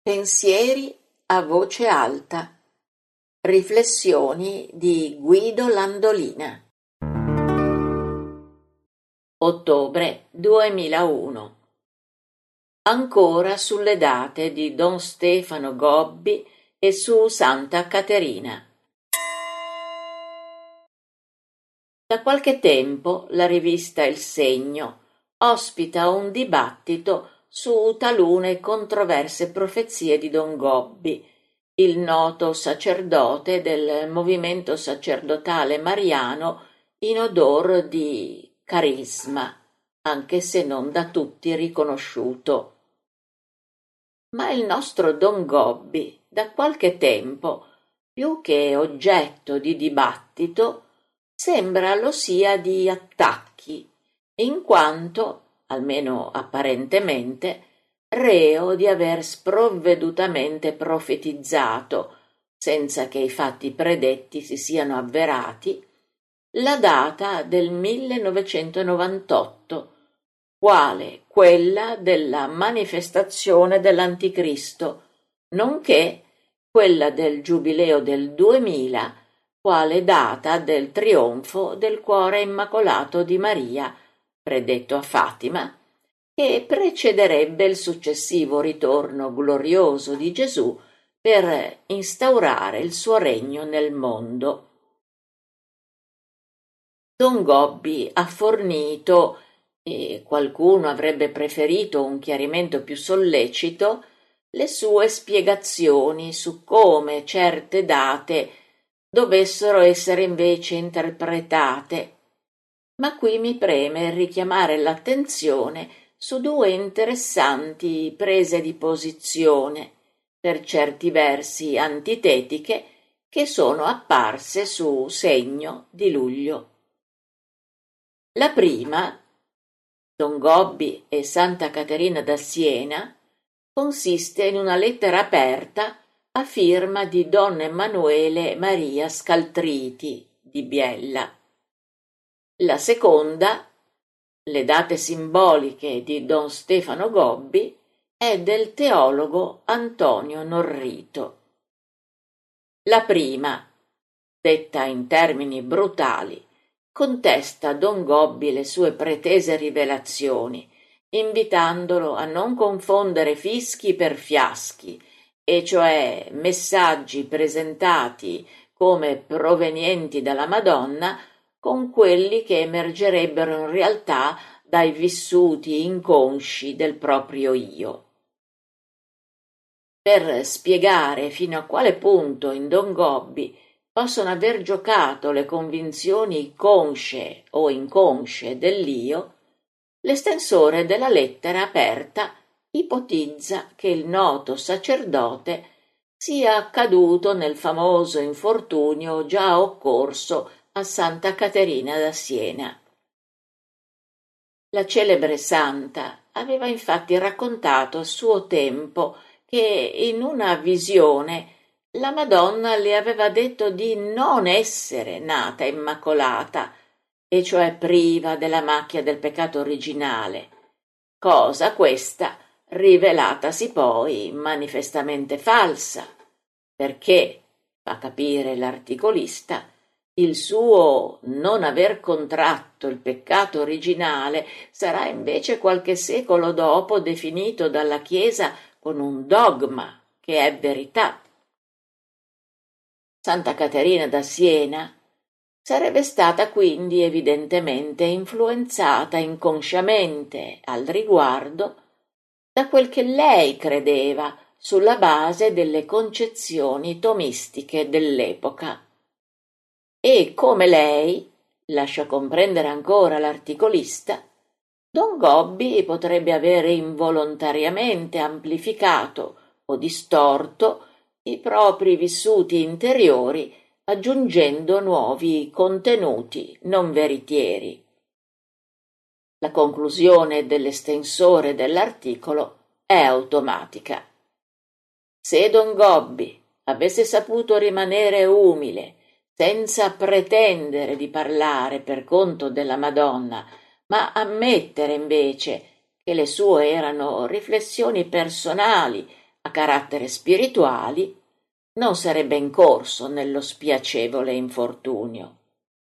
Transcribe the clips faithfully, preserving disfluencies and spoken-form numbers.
Pensieri a voce alta. Riflessioni di Guido Landolina. Ottobre duemilauno. Ancora sulle date di Don Stefano Gobbi e su Santa Caterina. Da qualche tempo la rivista Il Segno ospita un dibattito su talune controverse profezie di Don Gobbi, il noto sacerdote del movimento sacerdotale mariano in odor di carisma, anche se non da tutti riconosciuto. Ma il nostro Don Gobbi, da qualche tempo, più che oggetto di dibattito, sembra lo sia di attacchi, in quanto, almeno apparentemente, reo di aver sprovvedutamente profetizzato, senza che i fatti predetti si siano avverati, la data del millenovecentonovantotto, quale quella della manifestazione dell'Anticristo, nonché quella del Giubileo del duemila, quale data del trionfo del Cuore Immacolato di Maria, predetto a Fatima, che precederebbe il successivo ritorno glorioso di Gesù per instaurare il suo regno nel mondo. Don Gobbi ha fornito, e qualcuno avrebbe preferito un chiarimento più sollecito, le sue spiegazioni su come certe date dovessero essere invece interpretate, ma qui mi preme richiamare l'attenzione su due interessanti prese di posizione, per certi versi antitetiche, che sono apparse su Segno di luglio. La prima, Don Gobbi e Santa Caterina da Siena, consiste in una lettera aperta a firma di Don Emanuele Maria Scaltriti di Biella. La seconda, le date simboliche di Don Stefano Gobbi, è del teologo Antonio Norrito. La prima, detta in termini brutali, contesta a Don Gobbi le sue pretese rivelazioni, invitandolo a non confondere fischi per fiaschi, e cioè messaggi presentati come provenienti dalla Madonna con quelli che emergerebbero in realtà dai vissuti inconsci del proprio io. Per spiegare fino a quale punto in Don Gobbi possono aver giocato le convinzioni consce o inconsce dell'io, l'estensore della lettera aperta ipotizza che il noto sacerdote sia caduto nel famoso infortunio già occorso a Santa Caterina da Siena. La celebre santa aveva infatti raccontato a suo tempo che in una visione la Madonna le aveva detto di non essere nata immacolata, e cioè priva della macchia del peccato originale, cosa questa rivelatasi poi manifestamente falsa, perché, fa capire l'articolista, il suo non aver contratto il peccato originale sarà invece qualche secolo dopo definito dalla Chiesa con un dogma che è verità. Santa Caterina da Siena sarebbe stata quindi evidentemente influenzata inconsciamente al riguardo da quel che lei credeva sulla base delle concezioni tomistiche dell'epoca. E come lei, lascia comprendere ancora l'articolista, Don Gobbi potrebbe avere involontariamente amplificato o distorto i propri vissuti interiori, aggiungendo nuovi contenuti non veritieri. La conclusione dell'estensore dell'articolo è automatica. Se Don Gobbi avesse saputo rimanere umile, senza pretendere di parlare per conto della Madonna, ma ammettere invece che le sue erano riflessioni personali a carattere spirituali, non sarebbe incorso nello spiacevole infortunio.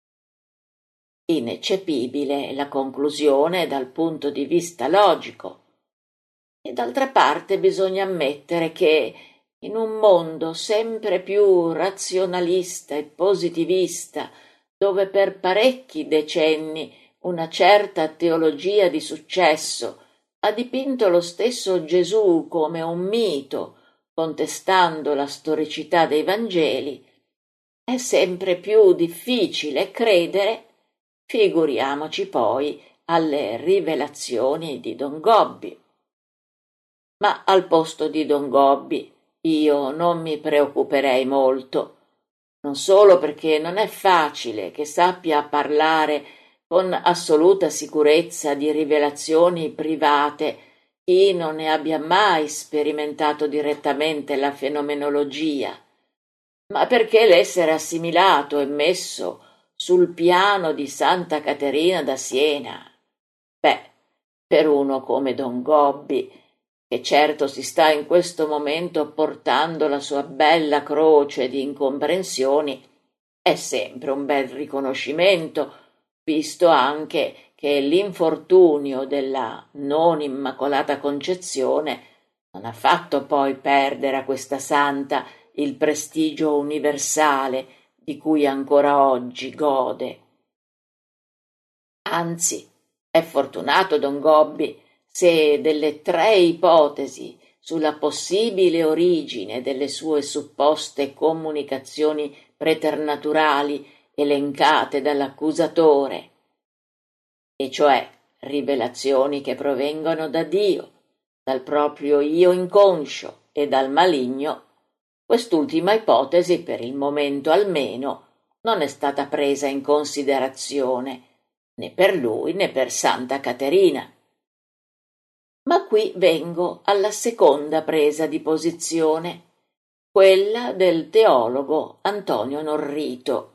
Ineccepibile la conclusione dal punto di vista logico, e d'altra parte bisogna ammettere che in un mondo sempre più razionalista e positivista, dove per parecchi decenni una certa teologia di successo ha dipinto lo stesso Gesù come un mito, contestando la storicità dei Vangeli, è sempre più difficile credere, figuriamoci poi alle rivelazioni di Don Gobbi. Ma al posto di Don Gobbi io non mi preoccuperei molto, non solo perché non è facile che sappia parlare con assoluta sicurezza di rivelazioni private chi non ne abbia mai sperimentato direttamente la fenomenologia, ma perché l'essere assimilato e messo sul piano di Santa Caterina da Siena, beh, per uno come Don Gobbi, che certo si sta in questo momento portando la sua bella croce di incomprensioni, è sempre un bel riconoscimento, visto anche che l'infortunio della non Immacolata Concezione non ha fatto poi perdere a questa santa il prestigio universale di cui ancora oggi gode. Anzi, è fortunato Don Gobbi se delle tre ipotesi sulla possibile origine delle sue supposte comunicazioni preternaturali elencate dall'accusatore, e cioè rivelazioni che provengono da Dio, dal proprio io inconscio e dal maligno, quest'ultima ipotesi, per il momento almeno, non è stata presa in considerazione né per lui né per Santa Caterina. Ma qui vengo alla seconda presa di posizione, quella del teologo Antonio Norrito.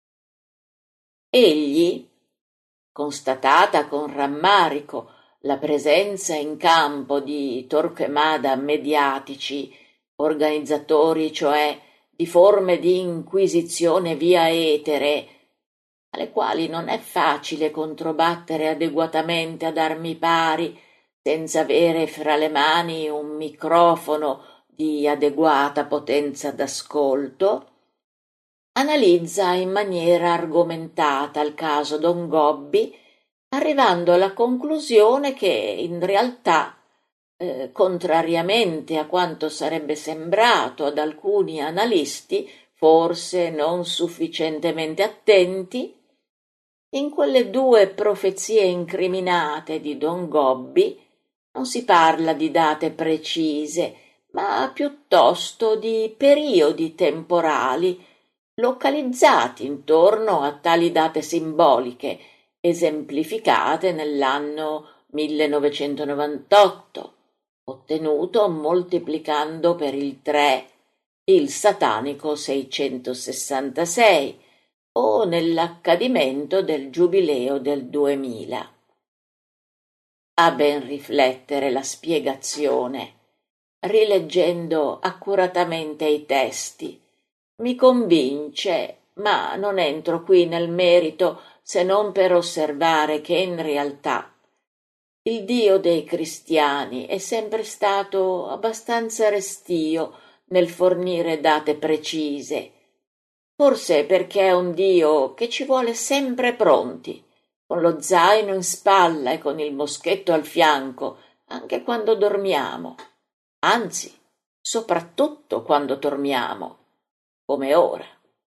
Egli, constatata con rammarico la presenza in campo di Torquemada mediatici, organizzatori cioè di forme di inquisizione via etere, alle quali non è facile controbattere adeguatamente ad armi pari, senza avere fra le mani un microfono di adeguata potenza d'ascolto, analizza in maniera argomentata il caso Don Gobbi, arrivando alla conclusione che in realtà, eh, contrariamente a quanto sarebbe sembrato ad alcuni analisti, forse non sufficientemente attenti, in quelle due profezie incriminate di Don Gobbi non si parla di date precise, ma piuttosto di periodi temporali localizzati intorno a tali date simboliche, esemplificate nell'anno millenovecentonovantotto, ottenuto moltiplicando per il tre il satanico seicentosessantasei, o nell'accadimento del giubileo del duemila. A ben riflettere la spiegazione, rileggendo accuratamente i testi, mi convince, ma non entro qui nel merito se non per osservare che in realtà il Dio dei cristiani è sempre stato abbastanza restio nel fornire date precise, forse perché è un Dio che ci vuole sempre pronti, con lo zaino in spalla e con il moschetto al fianco, anche quando dormiamo, anzi, soprattutto quando dormiamo, come ora.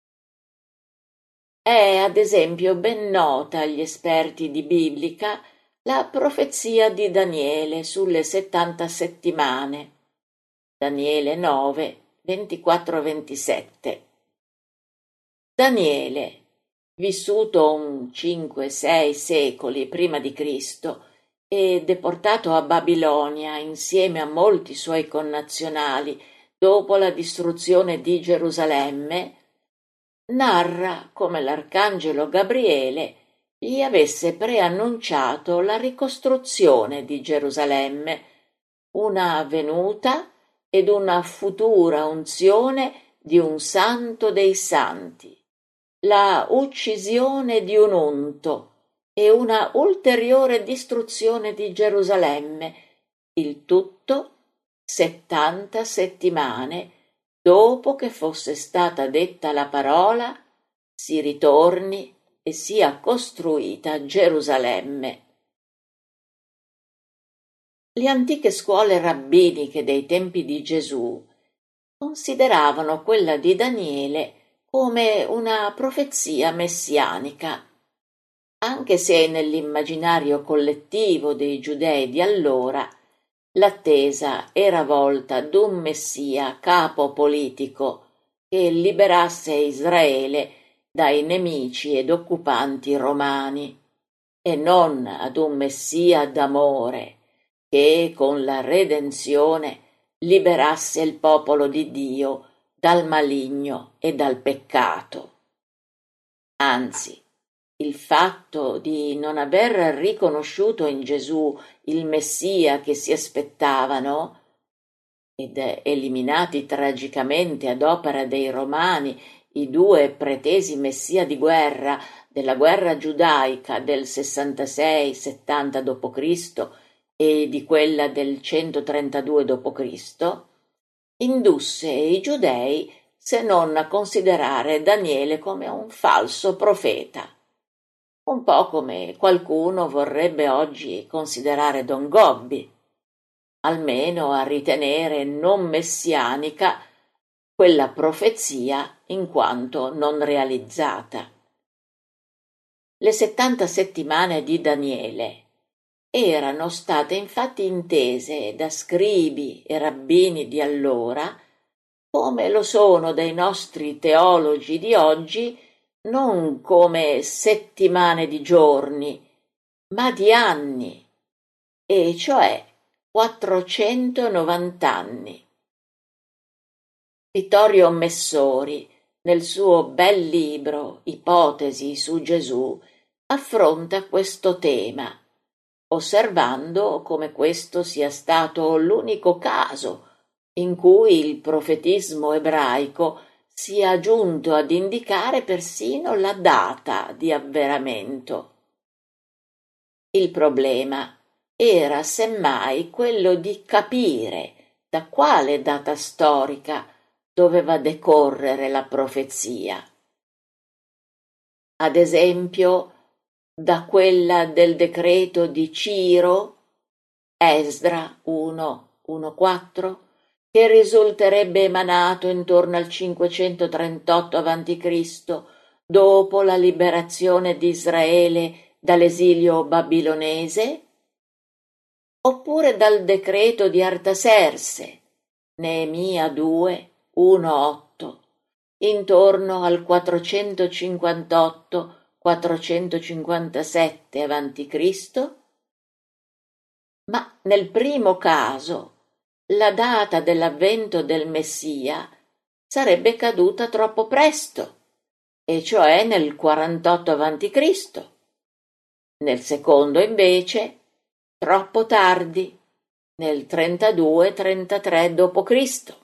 È, ad esempio, ben nota agli esperti di biblica la profezia di Daniele sulle settanta settimane, Daniele nove, ventiquattro ventisette. Daniele, vissuto un cinque sei secoli prima di Cristo e deportato a Babilonia insieme a molti suoi connazionali dopo la distruzione di Gerusalemme, narra come l'arcangelo Gabriele gli avesse preannunciato la ricostruzione di Gerusalemme, una venuta ed una futura unzione di un santo dei santi, la uccisione di un unto e una ulteriore distruzione di Gerusalemme, il tutto settanta settimane dopo che fosse stata detta la parola: si ritorni e sia costruita Gerusalemme. Le antiche scuole rabbiniche dei tempi di Gesù consideravano quella di Daniele come una profezia messianica, anche se nell'immaginario collettivo dei giudei di allora l'attesa era volta ad un messia capo politico che liberasse Israele dai nemici ed occupanti romani, e non ad un messia d'amore che con la redenzione liberasse il popolo di Dio dal maligno e dal peccato. Anzi, il fatto di non aver riconosciuto in Gesù il Messia che si aspettavano, ed eliminati tragicamente ad opera dei Romani i due pretesi messia di guerra della guerra giudaica del sessantasei settanta dopo Cristo e di quella del centotrentadue dopo Cristo, indusse i giudei se non a considerare Daniele come un falso profeta, un po' come qualcuno vorrebbe oggi considerare Don Gobbi, almeno a ritenere non messianica quella profezia in quanto non realizzata. Le settanta settimane di Daniele erano state infatti intese da scribi e rabbini di allora, come lo sono dai nostri teologi di oggi, non come settimane di giorni, ma di anni, e cioè quattrocentonovanta anni. Vittorio Messori, nel suo bel libro Ipotesi su Gesù, affronta questo tema, osservando come questo sia stato l'unico caso in cui il profetismo ebraico sia giunto ad indicare persino la data di avveramento. Il problema era semmai quello di capire da quale data storica doveva decorrere la profezia. Ad esempio, da quella del decreto di Ciro, Esdra uno, uno quattro, che risulterebbe emanato intorno al cinquecentotrentotto avanti Cristo, dopo la liberazione di Israele dall'esilio babilonese, oppure dal decreto di Artaserse, Neemia due, uno otto, intorno al quattrocentocinquantotto quattrocentocinquantasette avanti Cristo? Ma nel primo caso la data dell'avvento del Messia sarebbe caduta troppo presto, e cioè nel quarantotto avanti Cristo. Nel secondo invece troppo tardi, nel trentadue trentatré dopo Cristo.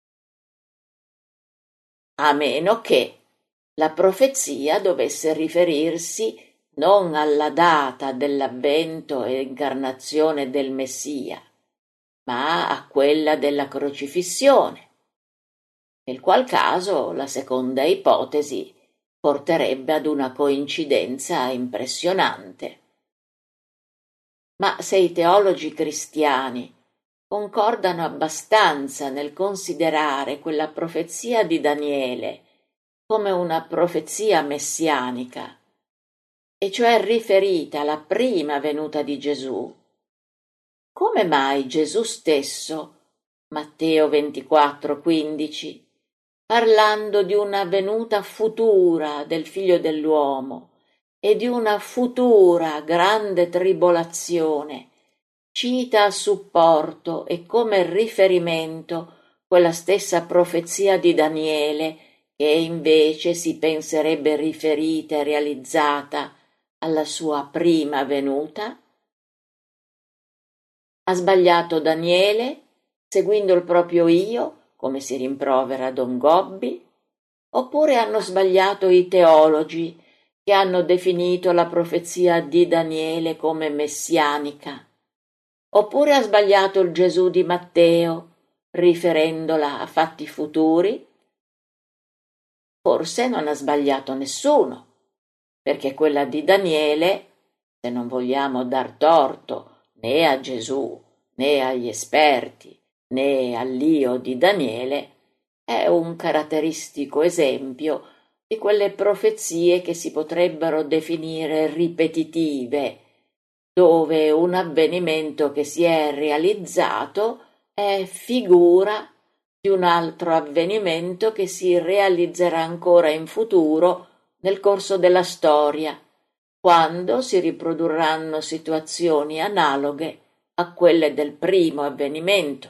A meno che la profezia dovesse riferirsi non alla data dell'avvento e incarnazione del Messia, ma a quella della crocifissione, nel qual caso la seconda ipotesi porterebbe ad una coincidenza impressionante. Ma se i teologi cristiani concordano abbastanza nel considerare quella profezia di Daniele come una profezia messianica, e cioè riferita alla prima venuta di Gesù, come mai Gesù stesso, Matteo ventiquattro quindici, parlando di una venuta futura del Figlio dell'uomo e di una futura grande tribolazione, cita a supporto e come riferimento quella stessa profezia di Daniele che invece si penserebbe riferita e realizzata alla sua prima venuta? Ha sbagliato Daniele seguendo il proprio io, come si rimprovera Don Gobbi? Oppure hanno sbagliato i teologi che hanno definito la profezia di Daniele come messianica? Oppure ha sbagliato il Gesù di Matteo, riferendola a fatti futuri? Forse non ha sbagliato nessuno, perché quella di Daniele, se non vogliamo dar torto né a Gesù né agli esperti né all'io di Daniele, è un caratteristico esempio di quelle profezie che si potrebbero definire ripetitive, dove un avvenimento che si è realizzato è figura di un altro avvenimento che si realizzerà ancora in futuro nel corso della storia, quando si riprodurranno situazioni analoghe a quelle del primo avvenimento.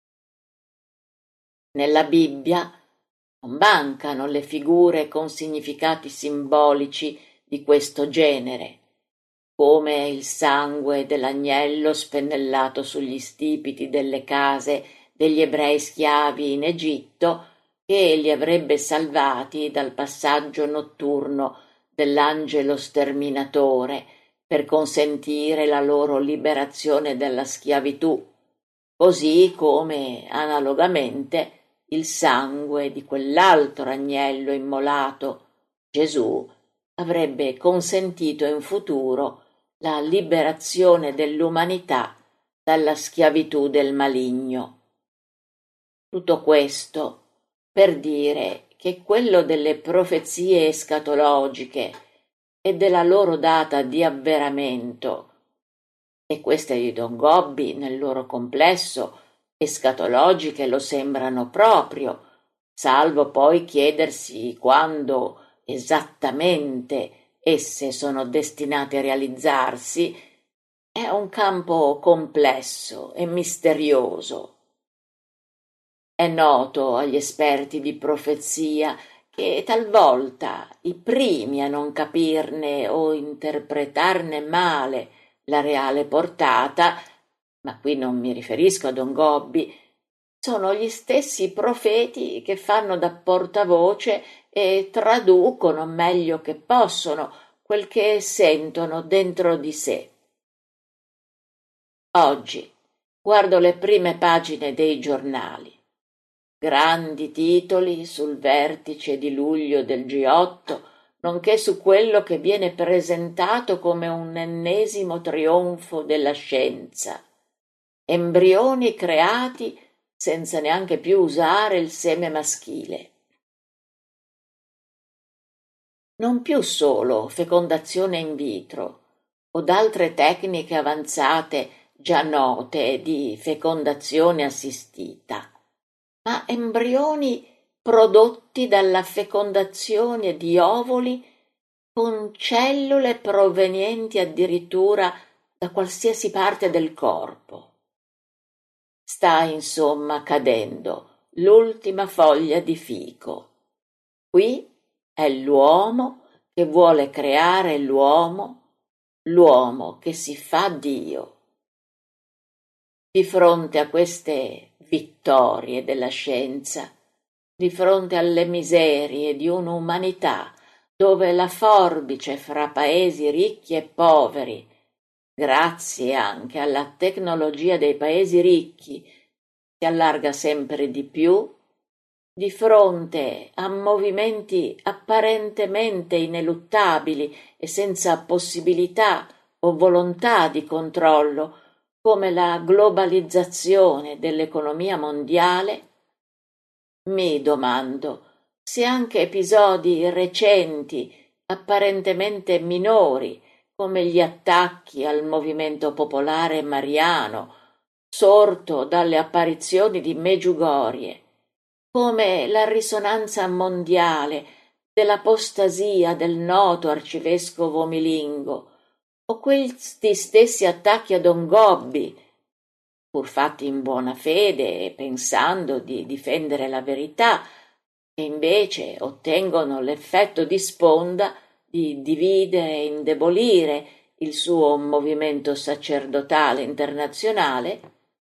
Nella Bibbia non mancano le figure con significati simbolici di questo genere, come il sangue dell'agnello spennellato sugli stipiti delle case degli ebrei schiavi in Egitto, che li avrebbe salvati dal passaggio notturno dell'angelo sterminatore per consentire la loro liberazione dalla schiavitù, così come analogamente il sangue di quell'altro agnello immolato, Gesù, avrebbe consentito in futuro la liberazione dell'umanità dalla schiavitù del maligno. Tutto questo per dire che quello delle profezie escatologiche e della loro data di avveramento, e queste di Don Gobbi nel loro complesso escatologiche lo sembrano proprio, salvo poi chiedersi quando esattamente esse sono destinate a realizzarsi, è un campo complesso e misterioso. È noto agli esperti di profezia che talvolta i primi a non capirne o interpretarne male la reale portata, ma qui non mi riferisco a Don Gobbi, sono gli stessi profeti che fanno da portavoce e traducono meglio che possono quel che sentono dentro di sé. Oggi guardo le prime pagine dei giornali. Grandi titoli sul vertice di luglio del G otto, nonché su quello che viene presentato come un ennesimo trionfo della scienza. Embrioni creati senza neanche più usare il seme maschile. Non più solo fecondazione in vitro o d'altre tecniche avanzate già note di fecondazione assistita, ma embrioni prodotti dalla fecondazione di ovuli con cellule provenienti addirittura da qualsiasi parte del corpo. Sta insomma cadendo l'ultima foglia di fico. Qui è l'uomo che vuole creare l'uomo, l'uomo che si fa Dio. Di fronte a queste vittorie della scienza, di fronte alle miserie di un'umanità dove la forbice fra paesi ricchi e poveri, grazie anche alla tecnologia dei paesi ricchi, si allarga sempre di più, di fronte a movimenti apparentemente ineluttabili e senza possibilità o volontà di controllo, come la globalizzazione dell'economia mondiale, mi domando se anche episodi recenti, apparentemente minori, come gli attacchi al movimento popolare mariano, sorto dalle apparizioni di Meggiugorie, come la risonanza mondiale dell'apostasia del noto arcivescovo Milingo, o questi stessi attacchi a Don Gobbi, pur fatti in buona fede e pensando di difendere la verità, e invece ottengono l'effetto di sponda di dividere e indebolire il suo movimento sacerdotale internazionale,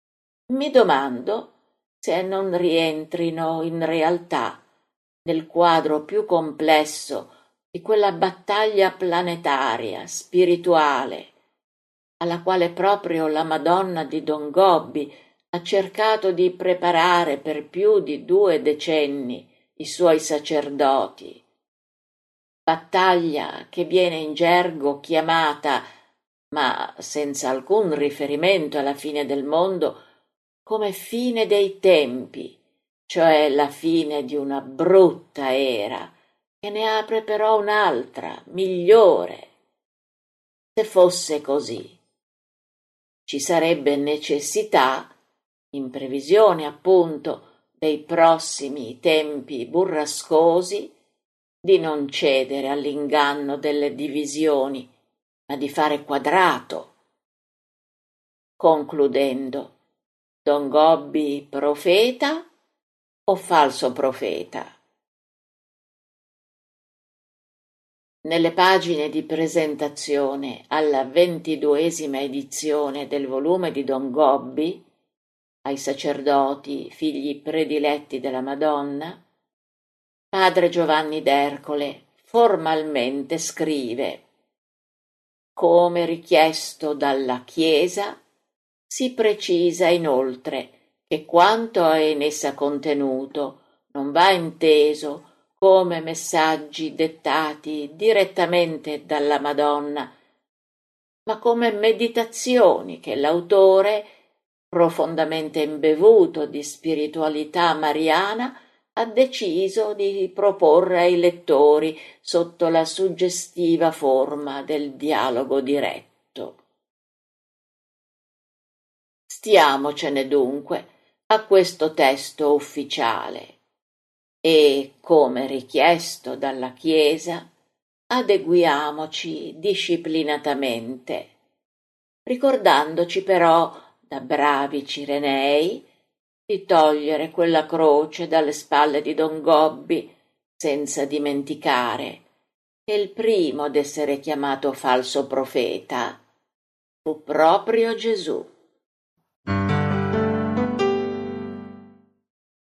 mi domando se non rientrino in realtà nel quadro più complesso di quella battaglia planetaria, spirituale, alla quale proprio la Madonna di Don Gobbi ha cercato di preparare per più di due decenni i suoi sacerdoti. Battaglia che viene in gergo chiamata, ma senza alcun riferimento alla fine del mondo, come fine dei tempi, cioè la fine di una brutta era, che ne apre però un'altra, migliore. Se fosse così, ci sarebbe necessità, in previsione appunto dei prossimi tempi burrascosi, di non cedere all'inganno delle divisioni, ma di fare quadrato. Concludendo, Don Gobbi profeta o falso profeta? Nelle pagine di presentazione alla ventiduesima edizione del volume di Don Gobbi, ai sacerdoti, figli prediletti della Madonna, padre Giovanni d'Ercole formalmente scrive: come richiesto dalla Chiesa, si precisa inoltre che quanto è in essa contenuto non va inteso come messaggi dettati direttamente dalla Madonna, ma come meditazioni che l'autore, profondamente imbevuto di spiritualità mariana, ha deciso di proporre ai lettori sotto la suggestiva forma del dialogo diretto. Stiamocene dunque a questo testo ufficiale e, come richiesto dalla Chiesa, adeguiamoci disciplinatamente, ricordandoci però, da bravi cirenei, di togliere quella croce dalle spalle di Don Gobbi, senza dimenticare che il primo ad essere chiamato falso profeta fu proprio Gesù.